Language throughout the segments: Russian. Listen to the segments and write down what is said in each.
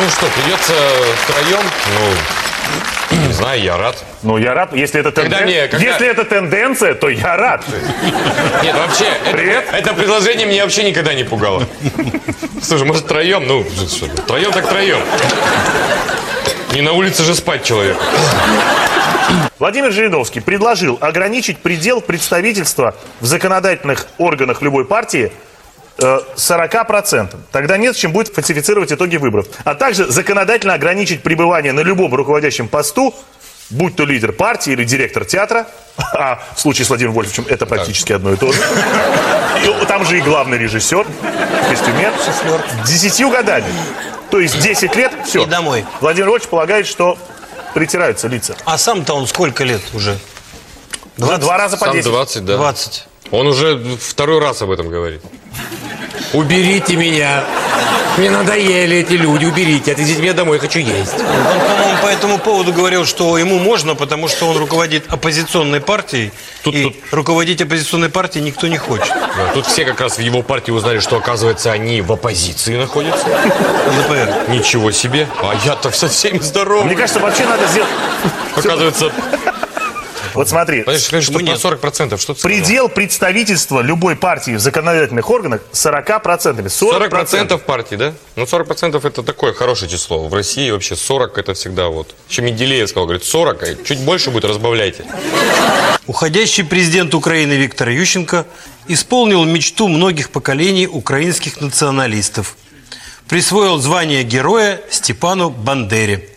Ну что, придется втроем? Ну, не знаю, я рад. Ну, я рад, если это, если это тенденция, то я рад. Нет, вообще, это предложение меня вообще никогда не пугало. Слушай, может, втроем? Ну, втроем так втроем. Не на улице же спать человек. Владимир Жириновский предложил ограничить предел представительства в законодательных органах любой партии 40%. Тогда нет с чем будет фальсифицировать итоги выборов. А также законодательно ограничить пребывание на любом руководящем посту, будь то лидер партии или директор театра, а в случае с Владимиром Вольфовичем это практически одно и то же. И там же и главный режиссер, костюмер, 10 годами. То есть 10 лет, все. И домой. Владимир Вольфович полагает, что притираются лица. А сам-то он сколько лет уже? 20? 2 раза по 10. Сам 20, да. 20. Он уже второй раз об этом говорит. Уберите меня. Мне надоели эти люди, уберите. Отвезите меня домой, хочу есть. Он, по-моему, по этому поводу говорил, что ему можно, потому что он руководит оппозиционной партией. И руководить оппозиционной партией никто не хочет. Да, тут все как раз в его партии узнали, что, оказывается, они в оппозиции находятся. ЛДПР. Ничего себе. А я-то со всеми здоров. Мне кажется, вообще надо сделать... Оказывается... Вот смотри, что про 40%, что ты предел представительства любой партии в законодательных органах 40%. 40% партий, да? Ну, 40% это такое хорошее число. В России вообще 40 это всегда вот. Еще Менделеев сказал, говорит, 40, чуть больше будет, разбавляйте. Уходящий президент Украины Виктор Ющенко исполнил мечту многих поколений украинских националистов. Присвоил звание героя Степану Бандере.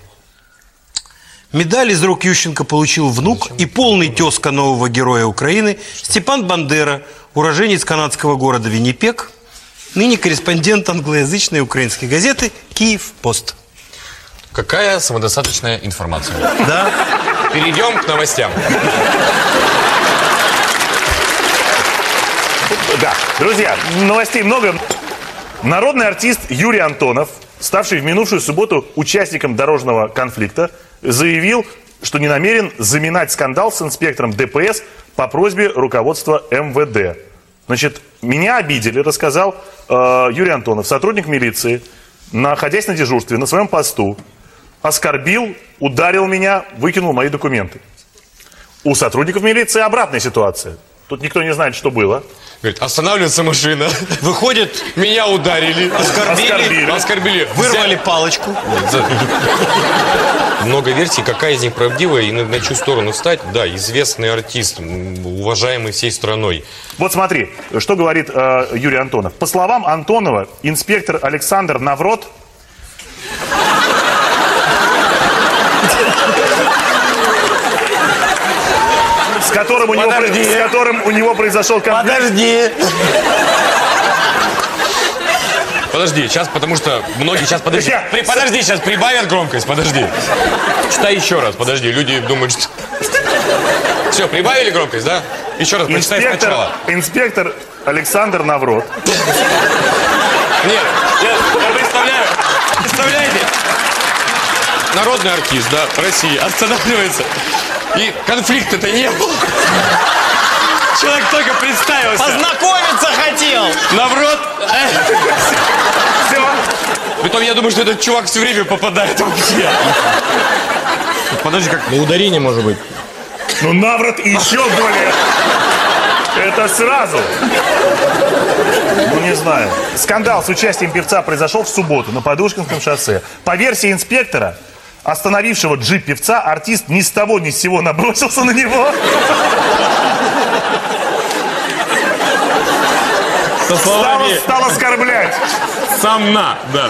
Медаль из рук Ющенко получил внук и полный тезка нового героя Украины Степан Бандера, уроженец канадского города Виннипег, ныне корреспондент англоязычной украинской газеты «Киев-Пост». Какая самодостаточная информация. Да. Перейдем к новостям. Да, друзья, новостей много. Народный артист Юрий Антонов, ставший в минувшую субботу участником дорожного конфликта, заявил, что не намерен заминать скандал с инспектором ДПС по просьбе руководства МВД. Значит, меня обидели, рассказал Юрий Антонов, сотрудник милиции, находясь на дежурстве на своем посту, оскорбил, ударил меня, выкинул мои документы. У сотрудников милиции обратная ситуация. Тут никто не знает, что было. Говорит, останавливается машина. Выходит, меня ударили. Оскорбили. Вырвали палочку. Много версий, какая из них правдивая и на чью сторону встать. Да, известный артист, уважаемый всей страной. Вот смотри, что говорит Юрий Антонов. По словам Антонова, инспектор Александр Наврот с которым у него произошел конфликт. Подожди, сейчас, потому что многие сейчас, подожди, сейчас прибавят громкость, подожди. Читай еще раз, подожди, люди думают, что... Все, прибавили громкость, да? Еще раз прочитай сначала. Инспектор Александр Наврот. Нет, я представляю, представляете? Народный артист, да, России останавливается, и конфликта-то не было. Человек только представился. Познакомиться хотел. Наврот. Все. Притом я думаю, что этот чувак все время попадает вообще. Подожди, как на ударение может быть? Ну, Наврот и еще более. Это сразу. Ну, не знаю. Скандал с участием певца произошел в субботу на Подушкинском шоссе. По версии инспектора, остановившего джип певца, артист ни с того ни с сего набросился на него. Стал оскорблять. Сам на, да.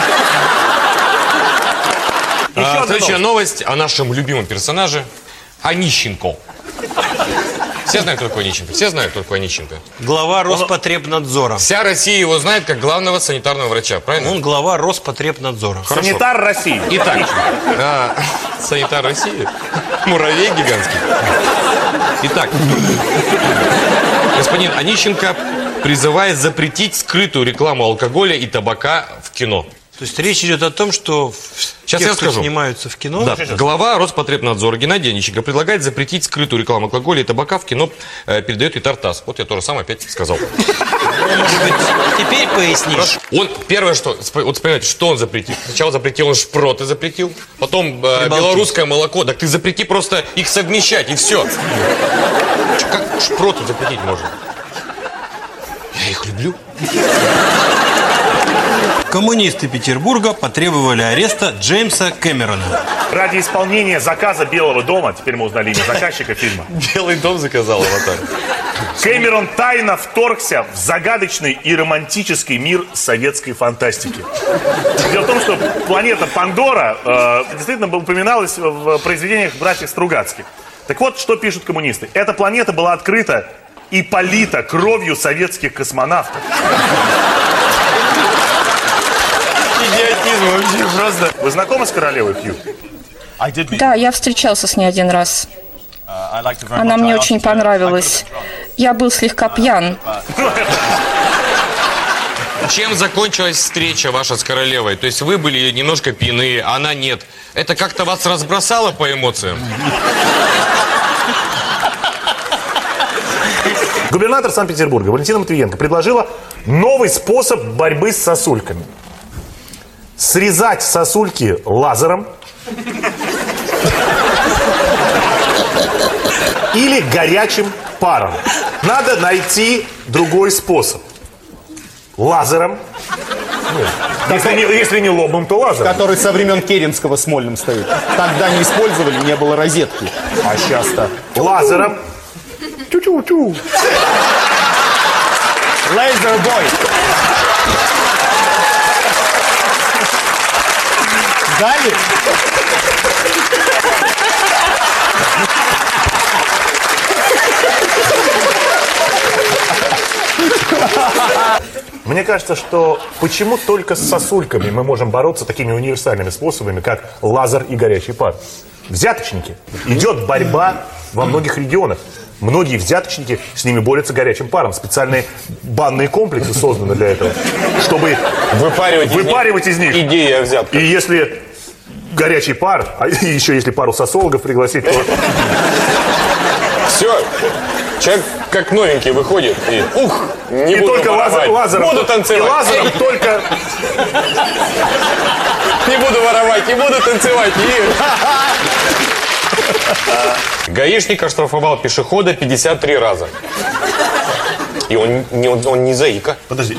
Следующая новость о нашем любимом персонаже Онищенко. Все знают, кто такой Онищенко? Все знают, кто такой Онищенко? Глава Роспотребнадзора. Вся Россия его знает как главного санитарного врача, правильно? Он глава Роспотребнадзора. Санитар России. Итак, санитар России. Муравей гигантский. Итак, господин Онищенко призывает запретить скрытую рекламу алкоголя и табака в кино. То есть речь идет о том, что сейчас те, я кто скажу. снимаются в кино... Да. Глава Роспотребнадзора Геннадий Онищенко предлагает запретить скрытую рекламу алкоголя и табака в кино, передает и Тартас. Вот я то же самое опять сказал. Может быть, теперь пояснишь. Он первое, что... Вот вспоминайте, что он запретил. Сначала запретил он шпроты, запретил. Потом белорусское молоко. Так ты запрети просто их совмещать, и все. Как шпроты запретить можно? Я их люблю. Коммунисты Петербурга потребовали ареста Джеймса Кэмерона. Ради исполнения заказа Белого дома, теперь мы узнали имя заказчика фильма, Белый дом заказал «Аватар». Кэмерон тайно вторгся в загадочный и романтический мир советской фантастики. Дело в том, что планета Пандора действительно упоминалась в произведениях братьев Стругацких. Так вот, что пишут коммунисты. Эта планета была открыта и полита кровью советских космонавтов. Идиотизм вообще просто. Вы знакомы с королевой Хью? Да, я встречался с ней один раз. Она мне очень понравилась. Я был слегка пьян. Чем закончилась встреча ваша с королевой? То есть вы были немножко пьяны, а она нет. Это как-то вас разбросало по эмоциям? Губернатор Санкт-Петербурга Валентина Матвиенко предложила новый способ борьбы с сосульками. Срезать сосульки лазером или горячим паром. Надо найти другой способ. Лазером. Если не лобом, то лазером. Который со времен Керенского Смольным стоит. Тогда не использовали, не было розетки. А сейчас-то Лазером. Тю-тю-тю. Лазербой. Дали? Мне кажется, что почему только с сосульками мы можем бороться такими универсальными способами, как лазер и горячий пар? Взяточники. Идет борьба во многих регионах. Многие взяточники с ними борются горячим паром. Специальные банные комплексы созданы для этого, чтобы выпаривать из них. Идея взятка. И если горячий пар, а еще если пару сосологов пригласить, то... Все. Человек как новенький выходит и не И буду только воровать. лазером. Буду танцевать. И лазером только... Не буду воровать, не буду танцевать. Гаишник оштрафовал пешехода 53 раза. И он не заика. Подожди,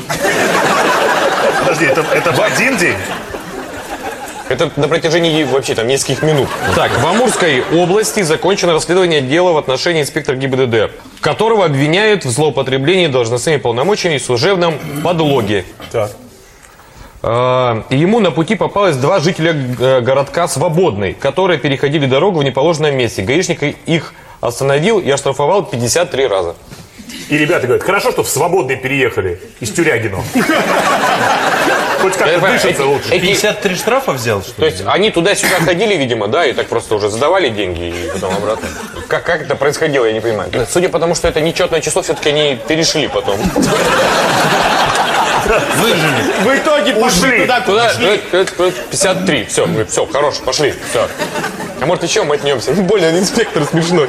это в один день? Это на протяжении вообще там нескольких минут. Так, в Амурской области закончено расследование дела в отношении инспектора ГИБДД, которого обвиняют в злоупотреблении должностными полномочиями и служебном подлоге. Так. Ему на пути попалось два жителя городка Свободный, которые переходили дорогу в неположенном месте. Гаишник их остановил и оштрафовал 53 раза. И ребята говорят, хорошо, что в Свободный переехали из Тюрягино. Хоть как-то дышится лучше. 53 штрафа взял, что То есть они туда-сюда ходили, видимо, да, и так просто уже задавали деньги и потом обратно. Как это происходило, я не понимаю. Судя по тому, что это нечетное число, все-таки они перешли потом. выжили. В итоге пошли Туда 53. Все, хорош, пошли. Все. А может еще мотнемся? Более инспектор смешной.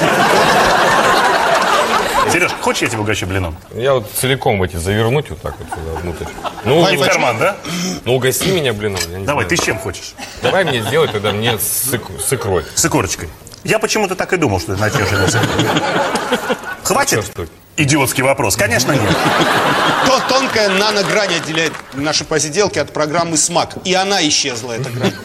Сереж, хочешь я тебя угощу блином? Я вот целиком эти завернуть вот так вот сюда внутрь. Ну, И в карман, да? ну угости меня блином. я не Давай, знаю. ты с чем хочешь? Давай мне сделай тогда мне с икрой. С икорочкой. Я почему-то так и думал, что ты начнешь это с икрой. Хватит? Что? Идиотский вопрос. Конечно, нет. Тонкая наногрань отделяет наши посиделки от программы «Смак». И она исчезла, эта грань.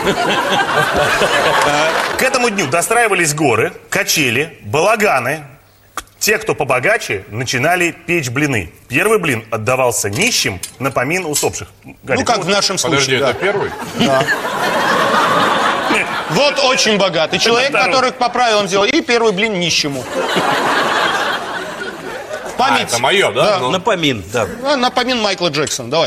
К этому дню достраивались горы, качели, балаганы. Те, кто побогаче, начинали печь блины. Первый блин отдавался нищим на помин усопших. Ну, как в нашем случае, да. первый? Вот очень богатый человек, второй. который по правилам сделал. И первый блин нищему. В память. Это мое, да? Ну. Напомин, да. На помин Майкла Джексона. Давай.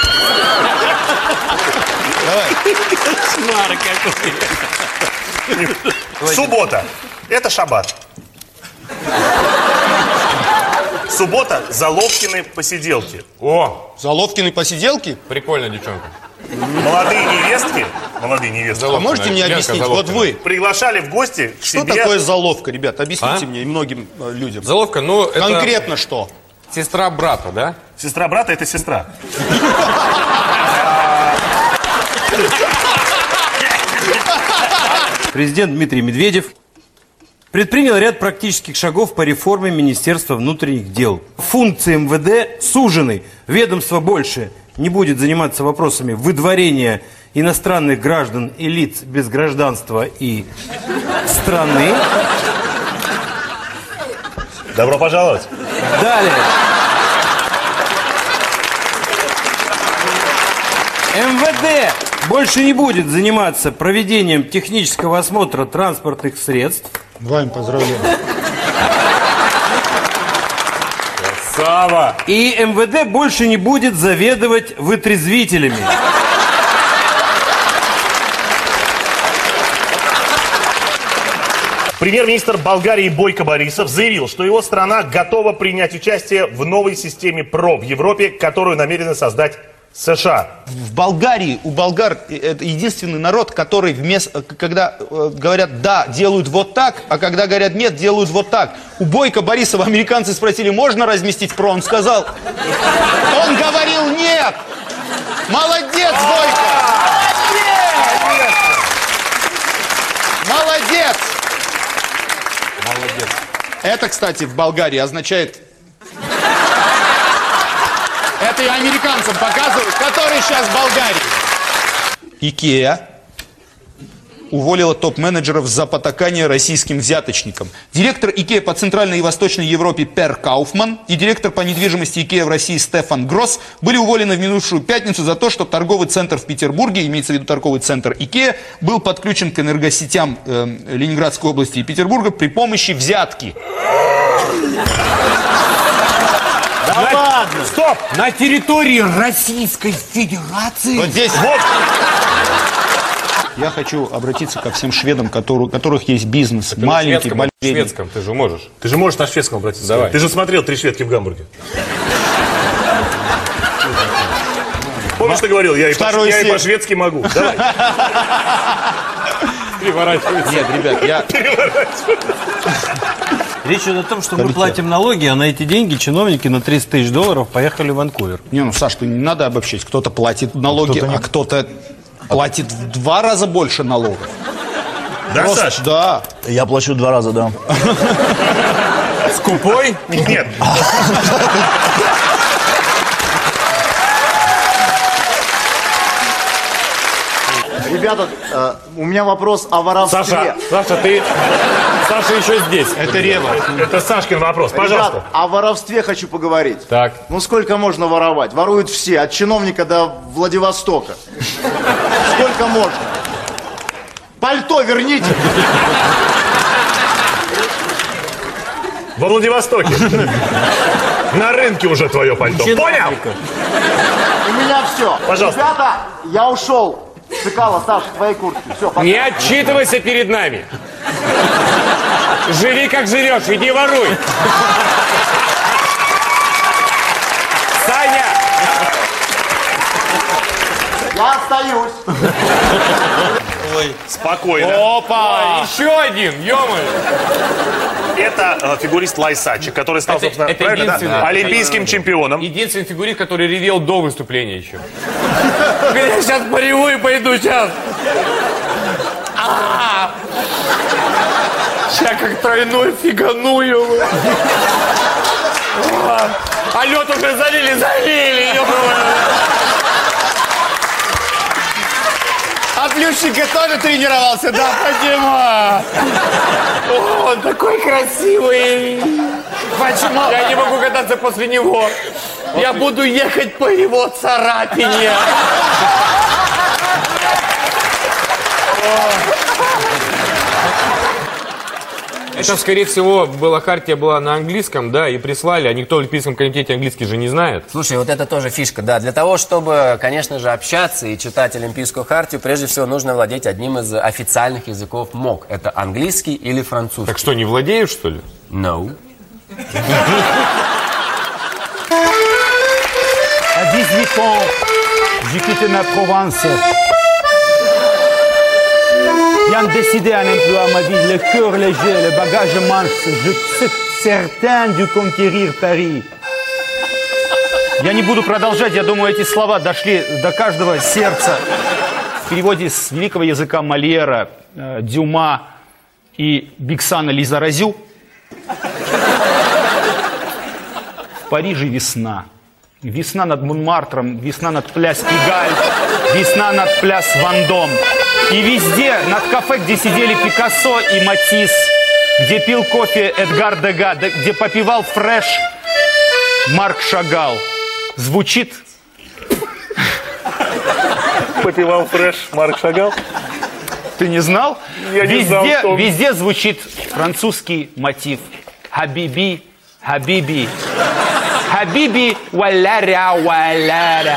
Давай. Суббота. Это шаббат. Суббота – Заловкины посиделки. О, Заловкины посиделки? прикольная девчонка. Молодые невестки А можете мне Ленка объяснить? Вот Заловкина. вы. приглашали в гости к Что себе такое заловка, ребят? Объясните А? мне и многим людям. Заловка, ну это... Конкретно что? Сестра брата, да? Сестра брата – это сестра. Президент Дмитрий Медведев предпринял ряд практических шагов по реформе Министерства внутренних дел. Функции МВД сужены. Ведомство больше не будет заниматься вопросами выдворения иностранных граждан и лиц без гражданства и страны. Добро пожаловать. Далее. МВД больше не будет заниматься проведением технического осмотра транспортных средств. Вань, поздравляю. Сава! И МВД больше не будет заведовать вытрезвителями. Премьер-министр Болгарии Бойко Борисов заявил, что его страна готова принять участие в новой системе ПРО в Европе, которую намерены создать США. В Болгарии, у болгар это единственный народ, который когда говорят «да», делают вот так, а когда говорят «нет», делают вот так. У Бойко Борисова американцы спросили, можно разместить ПРО? Он сказал, он говорил «нет». Молодец, Бойко! Молодец! Молодец. Это, кстати, в Болгарии означает... Это я американцам показываю, которые сейчас в Болгарии. Икеа уволила топ-менеджеров за потакание российским взяточникам. Директор Икеа по Центральной и Восточной Европе Пер Кауфман и директор по недвижимости Икеа в России Стефан Гросс были уволены в минувшую пятницу за то, что торговый центр в Петербурге, имеется в виду торговый центр Икеа, был подключен к энергосетям Ленинградской области и Петербурга при помощи взятки. Да ладно. Стоп! На территории Российской Федерации? Вот здесь вот. Я хочу обратиться ко всем шведам, у которых есть бизнес, маленький, большой. Шведском ты же можешь. Ты же можешь на шведском обратиться. Давай. Ты же смотрел «Три шведки в Гамбурге». Помнишь, ты говорил, я и по-шведски могу. Давай. Переворачивайся. Нет, ребят, я... Речь идет о том, что мы платим налоги, а на эти деньги чиновники на $300 тысяч поехали в Ванкувер. Не, ну, Саш, ты не надо обобщать. Кто-то платит налоги, а кто-то платит в 2 раза больше налогов. Да, Просто, Саш? да. Я плачу 2 раза, да. Скупой? Нет. Ребята, у меня вопрос о воровстве. Саша, Саша еще здесь. Это Рева. Это Сашкин вопрос, пожалуйста. Ребят, о воровстве хочу поговорить. Так. Ну сколько можно воровать? Воруют все, от чиновника до Владивостока. Сколько можно? Пальто верните. Во Владивостоке. На рынке уже твое пальто. Понял? У меня все. Пожалуйста. Ребята, я ушел. Цикало, Саша, твоей куртки. Все, пока. Не отчитывайся перед нами. Живи как живешь, иди воруй. Саня! Я остаюсь. Спокойно. Опа! Еще один, ё-моё. Это фигурист Лайсачи, который стал, собственно, это правильно, да? единственный. Олимпийским чемпионом. Единственный фигурист, который ревел до выступления еще. Я сейчас пореву и пойду сейчас. Сейчас как тройной фиганую. А лед уже залили. А Плющенко тоже тренировался, да, почему? Он такой красивый. Почему? Я не могу кататься после него. Я буду ехать по его царапине. Это, скорее всего, хартия была на английском, да, и прислали, а никто в Олимпийском комитете английский же не знает. Слушай, вот это тоже фишка, да. Для того, чтобы, конечно же, общаться и читать Олимпийскую хартию, прежде всего нужно владеть одним из официальных языков МОК. Это английский или французский. Так что, не владеешь, что ли? No. À 18 ans, j'ai quitté ma province. Bien décidé un emploi à ma vie, le cœur léger, le bagage mince. Je suis certain de conquérir Paris. Я не буду продолжать, я думаю, эти слова дошли до каждого сердца. В переводе с великого языка Мольера, Дюма и Биксана Лизаразю. В Париже весна. Весна над Монмартром, весна над пляс Пигаль, весна над пляс Вандом. И везде, над кафе, где сидели Пикассо и Матисс, где пил кофе Эдгар Дега, где попивал фреш Марк Шагал, звучит... Попивал фреш Марк Шагал? Ты не знал? Я не знал, что... Везде звучит французский мотив. Хабиби, хабиби. Хабиби, валяря, валяря.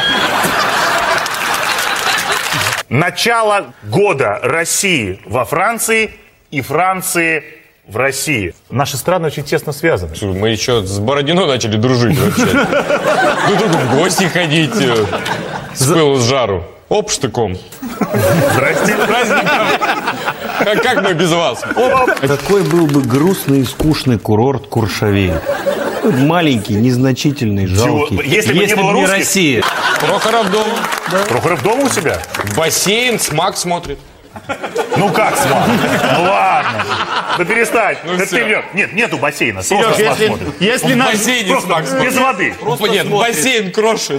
Начало года России во Франции и Франции в России. Наши страны очень тесно связаны. Мы еще с Бородино начали дружить вообще. Друг другу в гости ходить. С пылу с жару. Оп, штыком. Здрасте. Как мы без вас? Какой был бы грустный и скучный курорт Куршавель. Маленький, незначительный, жалкий. Если бы не было русских. Россия. Прохоров дома. Да. Прохоров дома у себя? Бассейн, смак смотрит. Ну как смак? Ну ладно. Да перестань. Ну, это ты врешь. Нет, нету бассейна. Сереж, если в нас... бассейне смак смотрит. Без воды. Нет, бассейн крошит.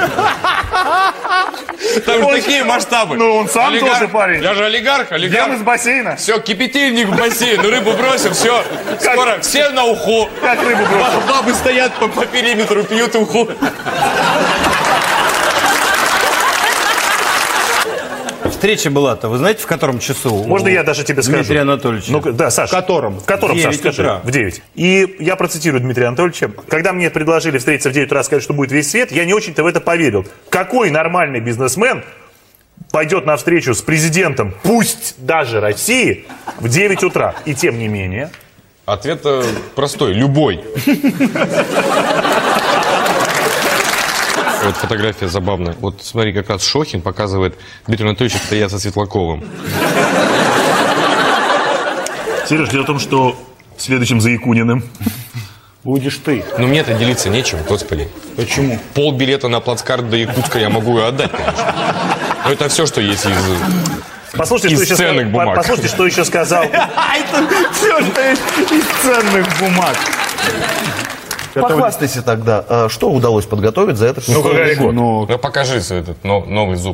Там же такие масштабы. Ну он сам тоже парень. Я же олигарх. Ем из бассейна. Все, кипятильник в бассейн, рыбу бросим, все. Скоро все на уху. Как рыбу бросим? Бабы стоят по периметру, пьют уху. Встреча была-то, вы знаете, в котором часу? Можно я даже тебе скажу? Дмитрия Анатольевича. Ну, да, Саша. В котором? В котором, Саша, скажи? утра. В 9. И я процитирую Дмитрия Анатольевича. Когда мне предложили встретиться в 9 утра, сказать, что будет весь свет, я не очень-то в это поверил. Какой нормальный бизнесмен пойдет на встречу с президентом, пусть даже России, в 9 утра? И тем не менее... Ответ простой, любой. Вот фотография забавная. Вот смотри, как раз Шохин показывает Дмитрия Анатольевича, это я со Светлаковым. Сереж, дело в том, что следующим за Якуниным будешь ты. Но мне-то делиться нечем, господи. Почему? Полбилета на плацкарт до Якутска я могу и отдать, конечно. Но это все, что есть из... Послушайте, что еще сказал. Это все, что есть из ценных бумаг. Похвастайся тогда, что удалось подготовить за этот Ну-ка, год? Ну, покажи свой этот новый зуб.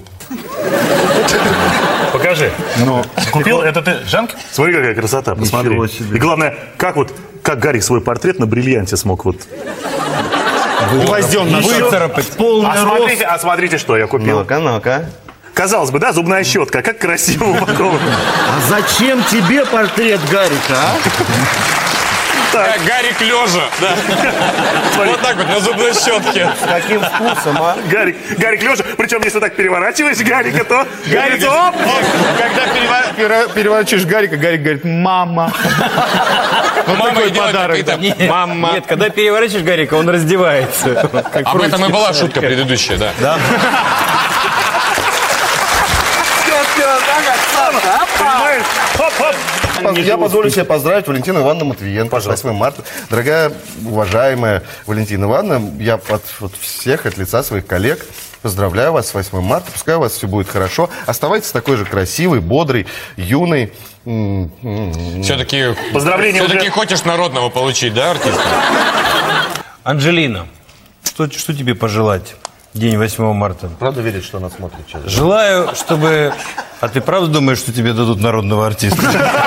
Покажи. Купил? Это ты, Жанки? Смотри, какая красота, посмотри. Ничего себе. И главное, как Гарик свой портрет на бриллианте смог вот... Гвоздем Выцарапать. Полный рост. А смотрите, что я купил. Ну-ка. Казалось бы, да, зубная щетка, как красиво упаковано. А зачем тебе портрет Гарика, а? Как Гарик лежа, да. Вот так вот, на зубной щетке. С каким вкусом, а? Гарик лежа, причем если так переворачиваешь Гарика, то... Гарик, оп! Когда переворачиваешь Гарика, Гарик говорит: мама. Мама и делает мама. Нет, когда переворачиваешь Гарика, он раздевается. Об этом и была шутка предыдущая, да. Да. Понимаешь? Хоп-хоп! Я позволю себе поздравить Валентину Ивановну Матвиенко с 8 марта. Дорогая, уважаемая Валентина Ивановна, я от всех, от лица своих коллег поздравляю вас с 8 марта. Пускай у вас все будет хорошо. Оставайтесь такой же красивой, бодрой, юной. Все-таки Поздравления хочешь народного получить, да, артист? Анжелина, что тебе пожелать? День 8 марта. Правда верит, что она смотрит сейчас? Желаю, чтобы... А ты правда думаешь, что тебе дадут народного артиста?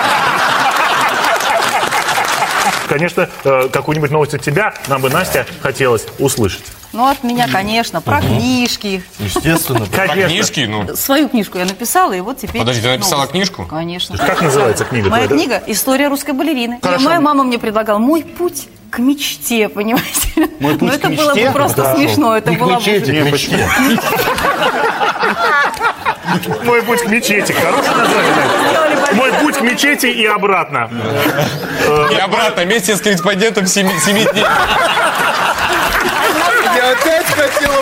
Конечно, какую-нибудь новость от тебя нам бы, Настя, хотелось услышать. Ну, от меня, конечно, про книжки. Естественно. Про книжки, ну... Свою книжку я написала, и вот теперь... Подожди, ты написала новость. книжку? Конечно. Как называется книга? Моя книга «История русской балерины». Хорошо. Моя мама мне предлагала «Мой путь к мечте», понимаете? Мой путь Но к это мечте? было бы просто Да. смешно. Это Не к было мечети, бы... к мечте. Мой путь к мечети. Хорошее название. Мой путь к мечети и обратно. И обратно, вместе с корреспондентом 7 дней. Я опять хотела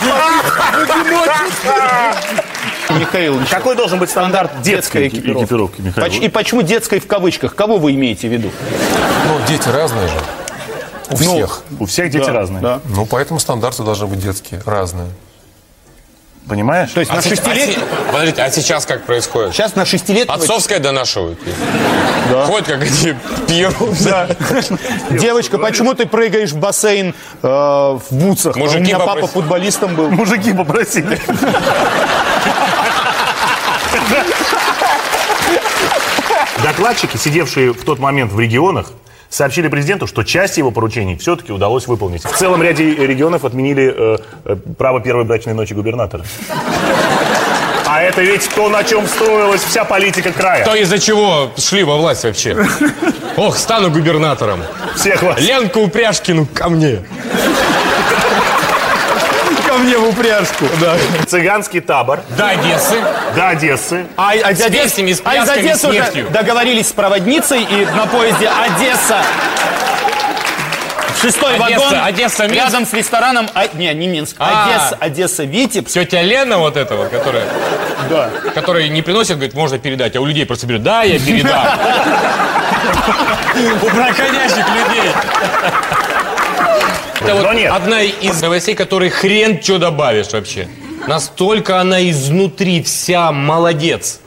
Михаил, Какой должен быть стандарт детской экипировки, Михаил? И почему детской в кавычках? Кого вы имеете в виду? Ну, дети разные же. У всех. У всех дети разные. Да. Ну, поэтому стандарты должны быть детские, разные. Понимаешь? То есть на 6-летних... Подождите, а сейчас как происходит? Сейчас на 6-летних... Отцовское донашивают. Да. Ходят, как эти пьют. Да. Девочка, почему ты прыгаешь в бассейн в бутсах? Мужики у меня папа попросили. футболистом был. Мужики попросили. Докладчики, сидевшие в тот момент в регионах, сообщили президенту, что часть его поручений все-таки удалось выполнить. В целом ряде регионов отменили право первой брачной ночи губернатора. А это ведь то, на чем строилась вся политика края. То, из-за чего шли во власть вообще. Ох, стану губернатором. Всех вас. Ленку Упряжкину ко мне. Ко мне в упряжку. Да. Цыганский табор. До Одессы. До Одессы. А из песнями, с плясками, Одессы с нефтью. уже договорились с проводницей, и на поезде Одесса. Шестой вагон. Одесса, Минск. Рядом с рестораном. Не Минск. Одесса, Витебск. Тетя Лена вот эта вот, которая... Да. Которая не приносит, говорит, можно передать, а у людей просто берет. Да, я передам. У проходящих людей. Это вот одна из новостей, которой хрен что добавишь вообще. Настолько она изнутри вся молодец.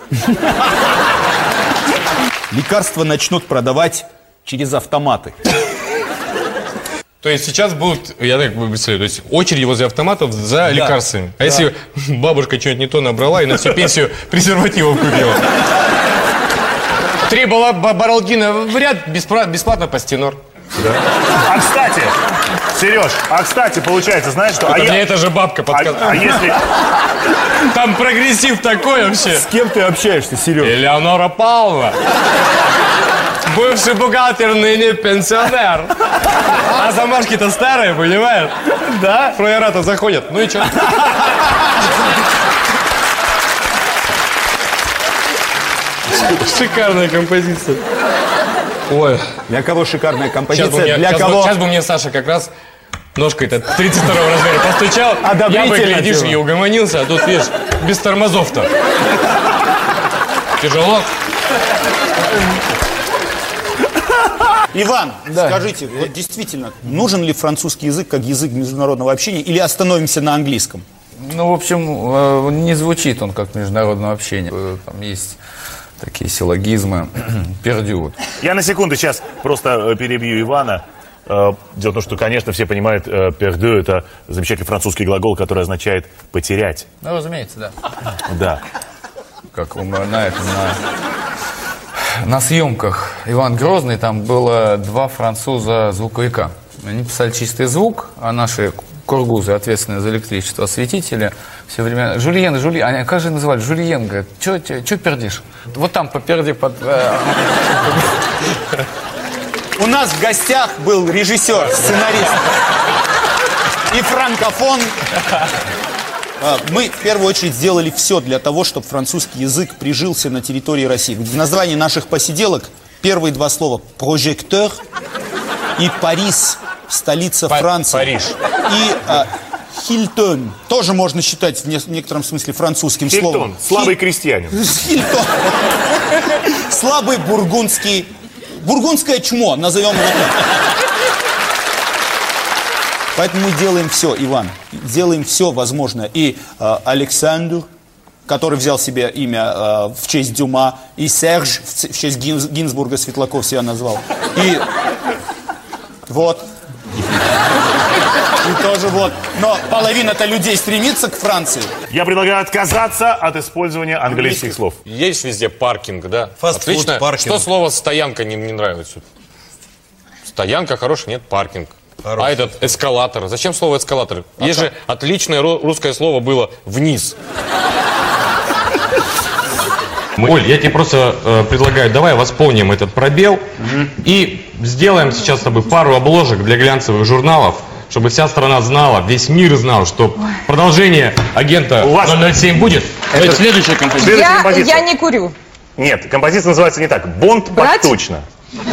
Лекарства начнут продавать через автоматы. То есть сейчас будут, я так представляю, то есть очереди возле автоматов за лекарствами. А если бабушка что-нибудь не то набрала и на всю пенсию презервативов купила? 3 баралгина в ряд, бесплатно пастенор. Да. А кстати, Сереж, получается, знаешь что? Мне эта же бабка подсказала. А если... Там прогрессив такой вообще. С кем ты общаешься, Сереж? Элеонора Павловна. Бывший бухгалтер, ныне пенсионер. А замашки-то старые, понимаешь? Да? Фраера-то заходят. Ну и что? Шикарная композиция. Ой. Для кого шикарная композиция? Для кого? Сейчас бы мне Саша как раз ножкой-то 32-го размера постучал. Я бы, глядишь, и угомонился, а тут, видишь, без тормозов-то. Тяжело. Иван, скажите, вот действительно, нужен ли французский язык как язык международного общения или остановимся на английском? Ну, в общем, не звучит он как международное общение. Там есть такие силлогизмы. Пердю. Я на секунду сейчас просто перебью Ивана. Дело в том, что, конечно, все понимают, «perdu» — это замечательный французский глагол, который означает «потерять». Ну, разумеется, да. Да. Как на съемках Иван Грозный, там было 2 француза звуковика. Они писали чистый звук, а наши кургузы, ответственные за электричество, осветители, все время Жульен, они как же называли? Жульен, говорит, что пердишь? Вот там поперди под... У нас в гостях был режиссер, сценарист и франкофон. Мы в первую очередь сделали все для того, чтобы французский язык прижился на территории России. В названии наших посиделок первые 2 слова «прожектор» и «Парис», столица Франции. Париж. И «Хильтон» тоже можно считать в некотором смысле французским словом. Слабый крестьянин. Хильтон. Слабый бургундский. Бургундское чмо, назовем его так. Поэтому мы делаем все, Иван, делаем все возможное. И Александр, который взял себе имя в честь Дюма, и Серж в честь Гинзбурга, Светлаков себя назвал. И вот. И тоже вот. Но половина-то людей стремится к Франции. Я предлагаю отказаться от использования английских слов. Есть везде паркинг, да? Фастфуд, отлично. паркинг. Что слово «стоянка» не нравится? Стоянка хорошая, нет, паркинг. Хороший. А этот эскалатор. Зачем слово эскалатор? Есть же отличное русское слово было «вниз». Оль, я тебе просто предлагаю, давай восполним этот пробел и сделаем сейчас с тобой пару обложек для глянцевых журналов, чтобы вся страна знала, весь мир знал, что продолжение агента 007 будет. Это следующая композиция. Я не курю. Нет, композиция называется не так. «Бонд Брать? точно».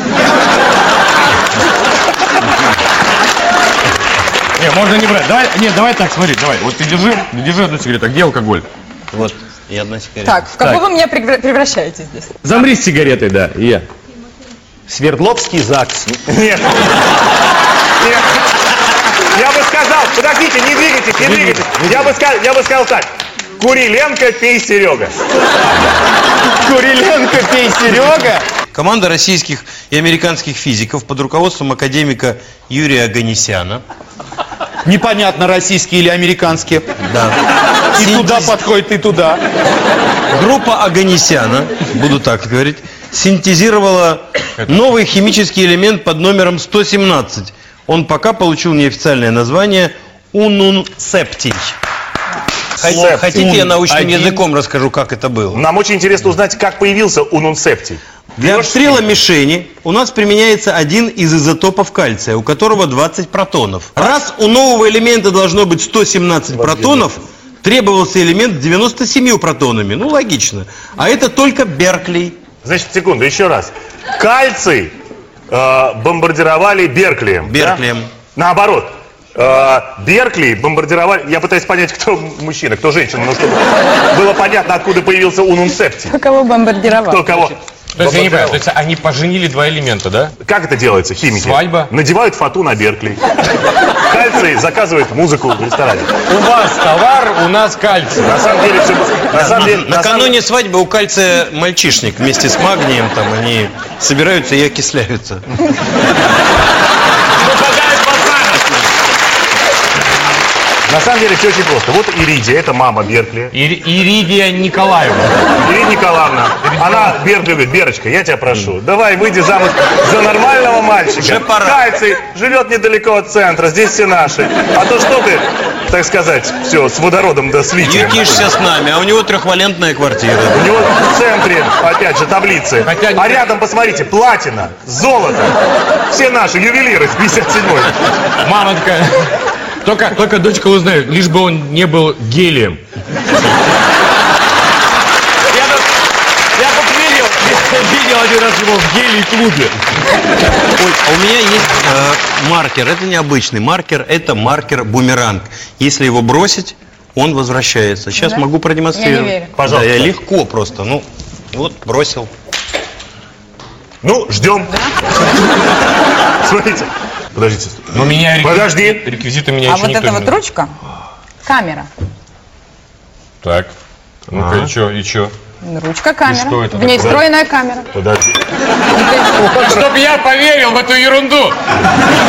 Не, можно не брать. Давай так, смотри, давай. Вот ты держи одну сигарету. А где алкоголь? Вот, и одна сигарета. Так, в кого вы меня превращаете здесь? Замри с сигаретой, да, и я. Свердловский ЗАГС. Нет. Я бы сказал, подождите, не двигайтесь. Я бы сказал так. Куриленко, пей, Серега. Куриленко, пей, Серега. Команда российских и американских физиков под руководством академика Юрия Оганесяна. Непонятно, российские или американские. Да. И туда подходит, и туда. Группа Оганесяна, буду так говорить, синтезировала новый химический элемент под номером 117. Он пока получил неофициальное название унунцептий. Хотите, я научным языком расскажу, как это было? Нам очень интересно узнать, как появился унунцептий. Для обстрела мишени у нас применяется один из изотопов кальция, у которого 20 протонов. Раз у нового элемента должно быть 117 протонов, требовался элемент с 97 протонами. Ну, логично. А это только Беркли. Значит, секунду, еще раз. Кальций бомбардировали Берклием. Берклием. Да? Наоборот. Беркли бомбардировали... Я пытаюсь понять, кто мужчина, кто женщина, но чтобы было понятно, откуда появился унунцептий. Кто кого бомбардировал? Кто кого... То есть, я не понимаю, то есть они поженили два элемента, да? Как это делается, химики? Свадьба. Надевают фату на Беркли. Кальций заказывает музыку в ресторане. У вас товар, у нас кальций. На самом деле все... Накануне свадьбы у кальция мальчишник вместе с магнием, там они собираются и окисляются. На самом деле все очень просто. Вот Иридия, это мама Беркли. Иридия Николаевна. Иридия Николаевна. Она Беркли говорит: Берочка, я тебя прошу, давай выйди замуж за нормального мальчика. Кальций живет недалеко от центра, здесь все наши. А то что ты, так сказать, все, с водородом да с литием. Ютишься с нами, а у него трехвалентная квартира. У него в центре, опять же, таблицы. А рядом, посмотрите, платина, золото. Все наши ювелиры с 57-й. Мама такая... Только дочка узнает, лишь бы он не был гелием. Я тут видел один раз его в гелий-клубе. Ой, а у меня есть маркер. Это не обычный маркер, это маркер-бумеранг. Если его бросить, он возвращается. Сейчас могу продемонстрировать. Я не верю. Пожалуйста. Да, я легко просто. Ну, вот, бросил. Ну, ждем. Смотрите. Подождите. Но меня Подожди. Реквизиты меня А еще вот никто эта не вот знает. ручка, камера. Так. Ну-ка, и чё? Ручка камера. что это В ней такое? встроенная камера. Подожди. Чтоб я поверил в эту ерунду.